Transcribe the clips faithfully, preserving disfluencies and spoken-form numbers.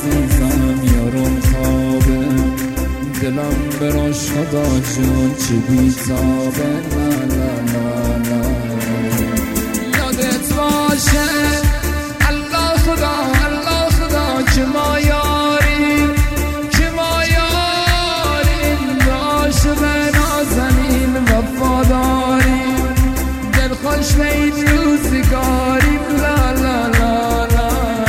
عزیزم یارم خوابه، دلم براش خدا جون چی بیتابه. لا لا لا لا یادت باشه الله خدا الله خدا که ما یاریم که ما یاریم، عاشق نازنین وفاداریم، دل خوش به این روزگاریم. لا لا لا لا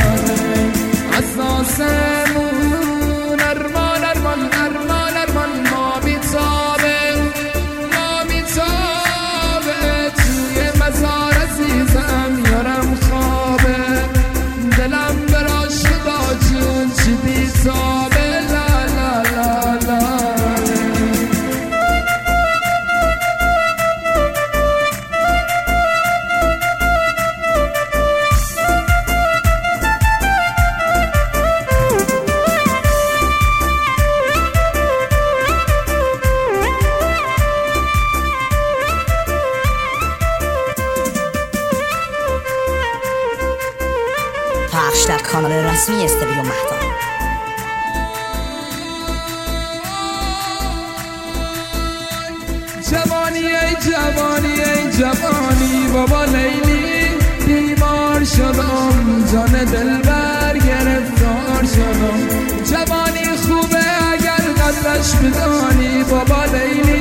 اساسمون ارمان ارمان ارمان ارمان ما بیتابه ما بیتابه، توی مزار عزیزم یارم خوابه، دلم براش خدا جون چی بیتابه. لا لا لا لا پخش در کانال رسمی استودیو مهتاب. جوانی ای جوانی ای جوانی بابا لیلی، بیمار شدم جان دلبر گرفتار شدم، جوانی خوبه اگر قدرش بدانی بابا لیلی،